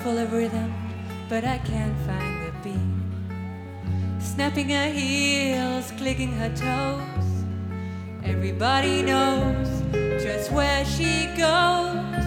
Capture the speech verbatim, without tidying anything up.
full of rhythm, but I can't find the beat. Snapping her heels, clicking her toes, everybody knows just where she goes.